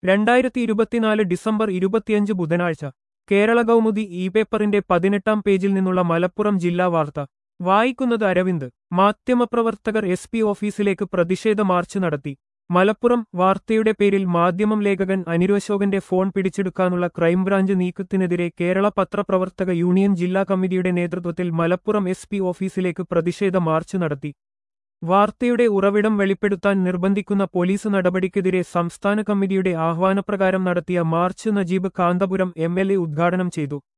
2024 December 25 ബുധനാഴ്ച കേരള കൗമുദി പേപ്പറിന്റെ 18-ാം പേജിൽ നിന്നുള്ള മലപ്പുറം ജില്ലാ വാർത്ത വായിക്കുന്നത് അരവിന്ദ്. മാധ്യമപ്രവർത്തകർ SP ഓഫീസിലേക്ക് പ്രതിഷേധ മാർച്ച് നടത്തി. മലപ്പുറം. വാർത്തയുടെ പേരിൽ മാധ്യമം ലേഖകൻ അനിരുഅശോകന്റെ ഫോൺ പിടിച്ചെടുക്കാനുള്ള ക്രൈംബ്രാഞ്ച് നീക്കത്തിനെതിരെ കേരള പത്രപ്രവർത്തക യൂണിയൻ ജില്ലാ കമ്മിറ്റിയുടെ നേതൃത്വത്തിൽ മലപ്പുറം SP ഓഫീസിലേക്ക് പ്രതിഷേധ മാർച്ച് നടത്തി. വാർത്തയുടെ ഉറവിടം വെളിപ്പെടുത്താൻ നിർബന്ധിക്കുന്ന പോലീസ് നടപടിക്കെതിരെ സംസ്ഥാന കമ്മിറ്റിയുടെ ആഹ്വാനപ്രകാരം നടത്തിയ മാർച്ച് നജീബ് കാന്തപുരം MLA ഉദ്ഘാടനം ചെയ്തു.